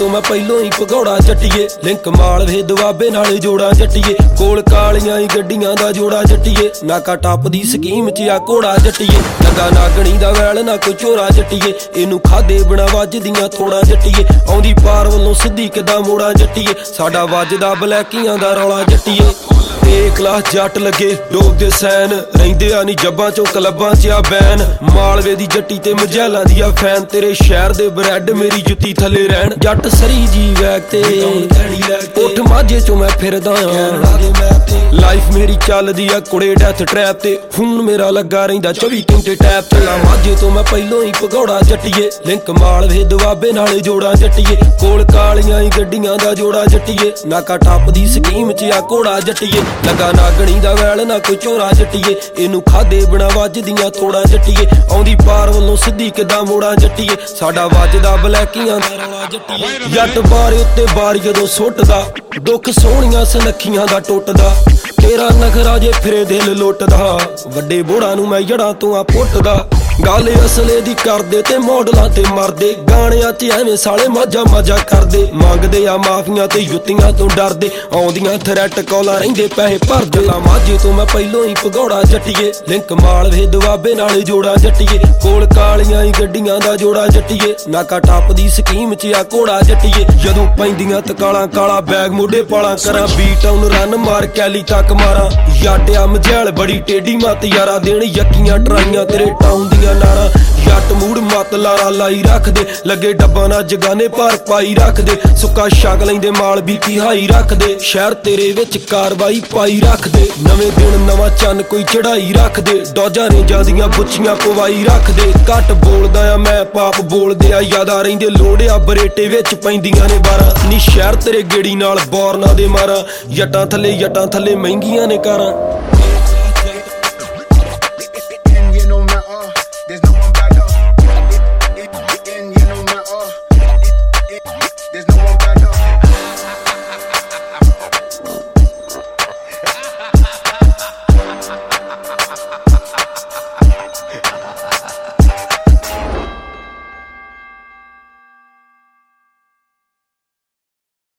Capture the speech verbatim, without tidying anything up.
ਤੋਂ ਮੈਂ ਪਹਿਲੋਂ ਹੀ ਭਗੌੜਾ ਜੱਟੀਏ ਲਿੰਕ ਮਾਲ ਵੇ ਦੁਆਬੇ ਨਾਲੇ ਜੋੜਾ ਜੱਟੀਏ ਕੋਲ ਕਾਲੀਆਂ ਹੀ ਗੱਡੀਆਂ ਦਾ ਜੋੜਾ ਜੱਟੀਏ ਨਾਕਾ ਟੱਪ ਦੀ ਸਕੀਮ ਚ ਆ ਘੋੜਾ ਜੱਟੀਏ ਲੱਗਾ ਨਾਗਣੀ ਦਾ ਵੈਲ ਨਾ ਕੋਈ ਚੋਰਾ ਜੱਟੀਏ ਇਹਨੂੰ ਖਾਦੇ ਬਿਨਾ ਵੱਜਦੀਆਂ ਥੋੜਾ ਜੱਟੀਏ ਆਉਂਦੀ ਪਾਰ ਵੱਲੋਂ ਸਿੱਧੀ ਕਿੱਦਾਂ ਮੋੜਾ ਜੱਟੀਏ ਸਾਡਾ ਵੱਜਦਾ ਬਲੈਕੀਆਂ ਦਾ ਰੌਲਾ ਜੱਟੀਏ ਏ ਕਲਾਸ ਜੱਟ ਲੱਗੇ ਡੋਬਦੇ ਸੈਨ ਰਹਿੰਦੇ ਆ ਨੀ ਜੱਬਾਂ ਚੋਂ ਕਲੱਬਾਂ ਚ ਆ ਬੈਨ ਮਾਲਵੇ ਦੀ ਜੱਟੀ ਤੇ ਮਜੈਲਾਂ ਦੀ ਆ ਫੈਨ ਤੇਰੇ ਸ਼ਹਿਰ ਦੇ ਬਰੈਡ ਮੇਰੀ ਜੁੱਤੀ ਥੱਲੇ ਰਹਿਣ ਜੱਟ ਸਰੀ ਜੀ ਵੈਗ ਤੇ ਉੱਠ ਮਾਝੇ ਚੋਂ ਮੈਂ ਫਿਰਦਾ ਲਾਈਫ ਮੇਰੀ ਚੱਲਦੀ ਆ ਕੁੜੇ ਡੈਥ ਟਰੈਪ ਤੇ ਫੋਨ ਮੇਰਾ ਲੱਗਾ ਰਹਿੰਦਾ ਚੌਵੀ ਘੰਟੇ ਟੈਪ ਚੱਲਾਂ ਮਾਝੇ ਤੋਂ ਮੈਂ ਪਹਿਲੋਂ ਹੀ ਭਗੌੜਾ ਜੱਟੀਏ ਲਿੰਕ ਮਾਲਵੇ ਦੁਆਬੇ ਨਾਲੇ ਜੋੜਾ ਜੱਟੀਏ ਕੋਲ ਕਾਲੀਆਂ ਹੀ ਗੱਡੀਆਂ ਦਾ ਜੋੜਾ ਜੱਟੀਏ ਨਾਕਾ ਟੱਪ ਦੀ ਸਕੀਮ ਚ ਆ ਘੋੜਾ ਜੱਟੀਏ ਲੱਗਾ ਨਾਗਣੀ ਦਾ ਵੈਲ ਨਾ ਕੋਈ ਚੋਰਾ ਜੱਟੀਏ ਇਹਨੂੰ ਖਾਦੇ ਬਿਨਾ ਵੱਜਦੀਆਂ ਥੋੜਾ ਜੱਟੀਏ ਆਉਂਦੀ ਪਾਰ ਵੱਲੋਂ ਸਿੱਧੀ ਕਿੱਦਾਂ ਮੋੜਾ ਜੱਟੀਏ ਸਾਡਾ ਵੱਜਦਾ ਬਲੈਕੀਆਂ ਦਾ ਰੌਲਾ ਜੱਟੀਏ ਜੱਟ ਬਾਰੇ ਉੱਤੇ ਬਾਰ ਜਦੋਂ ਸੁੱਟਦਾ ਦੁੱਖ ਸੋਹਣੀਆਂ ਸੁਨੱਖੀਆਂ ਦਾ ਟੁੱਟਦਾ ਤੇਰਾ ਨਖਰਾ ਜੇ ਫਿਰੇ ਦਿਲ ਲੁੱਟਦਾ ਵੱਡੇ ਬੋੜਾਂ ਨੂੰ ਮੈਂ ਜੜਾਂ ਤੋਂ ਆ ਪੁੱਟਦਾ ਗੱਲ ਅਸਲੇ ਦੀ ਕਰਦੇ ਤੇ ਮੋਡਲਾਂ ਤੇ ਮਰਦੇ ਗਾਣਿਆਂ ਚ ਐਵੇਂ ਸਾਲੇ ਮਾਝਾ ਮਾਝਾ ਕਰਦੇ ਮੰਗਦੇ ਆ ਮਾਫੀਆਂ ਤੇ ਜੁੱਤੀਆਂ ਤੋਂ ਡਰਦੇ ਆਉਂਦੀਆਂ ਥਰੈਟ ਕਾਲਾਂ ਰਹਿੰਦੇ ਪੈਸੇ ਭਰਦੇ ਮਾਝੇ ਤੋਂ ਮੈਂ ਪਹਿਲੋਂ ਹੀ ਭਗੌੜਾ ਜੱਟੀਏ ਲਿੰਕ ਮਾਲਵੇ ਦੁਆਬੇ ਨਾਲੇ ਜੋੜਾ ਜੱਟੀਏ ਕੋਲ ਕਾਲੀਆਂ ਹੀ ਗੱਡੀਆਂ ਦਾ ਜੋੜਾ ਜੱਟੀਏ ਨਾਕਾ ਟੱਪ ਦੀ ਸਕੀਮ ਚ ਆ ਘੋੜਾ ਜੱਟੀਏ ਜਦੋਂ ਪੈਂਦੀਆਂ ਤਕਾਲਾਂ ਕਾਲਾ ਬੈਗ ਮੋਢੇ ਪਾਲਾਂ ਕਰਾਂ ਬੀਟ ਆਨ ਰਨ ਮਾਰ ਕੈਲੀ ਤੱਕ ਮਾਰਾਂ ਯਾਟਿਆ ਮਝੈਲ ਬੜੀ ਟੇਢੀ ਮੱਤ ਯਾਰਾ ਦੇਣ ਯੱਕੀਆਂ ਟਰਾਈਆਂ ਤੇਰੇ ਟਾਊਨ ਦੀਆਂ ਨਾਰਾਂ ਜੱਟ ਮੂੜ ਮੱਤ ਲਾਰਾ ਲਾਈ ਰੱਖਦੇ ਲੱਗੇ ਡੱਬਾਂ ਨਾਲ ਜਗਾਨੇ ਭਾਰ ਪਾਈ ਰੱਖਦੇ ਸੁੱਕਾ ਛਕ ਲੈਂਦੇ ਮਾਲ ਵੀ ਕੀ ਹਾਈ ਰੱਖਦੇ ਸ਼ਹਿਰ ਤੇਰੇ ਵਿੱਚ ਕਾਰਵਾਈ ਪਾਈ ਰੱਖਦੇ ਨਵੇਂ ਦਿਨ ਨਵਾਂ ਚੰਨ ਕੋਈ ਚੜਾਈ ਰੱਖਦੇ ਡੋਜਾਂ ਨੇ ਜਾਂਦੀਆਂ ਪੁੱਛੀਆਂ ਪਵਾਈ ਰੱਖਦੇ ਘੱਟ ਬੋਲਦਾ ਆ ਮੈਂ ਪਾਪ ਬੋਲਦੇ ਆ ਯਾਦਾ ਰਹਿੰਦੇ ਲੋੜਿਆ ਬਰੇਟੇ ਵਿੱਚ ਪੈਂਦੀਆਂ ਨੇ ਬਾਰਾਂ ਨੀ ਸ਼ਹਿਰ ਤੇਰੇ ਗੇੜੀ ਨਾਲ ਬੋਰਨਾਂ ਦੇ ਮਾਰਾਂ ਜੱਟਾਂ ਥੱਲੇ ਜੱਟਾਂ ਥੱਲੇ ਮਹਿੰਗੀਆਂ ਨੇ ਕਾਰਾਂ।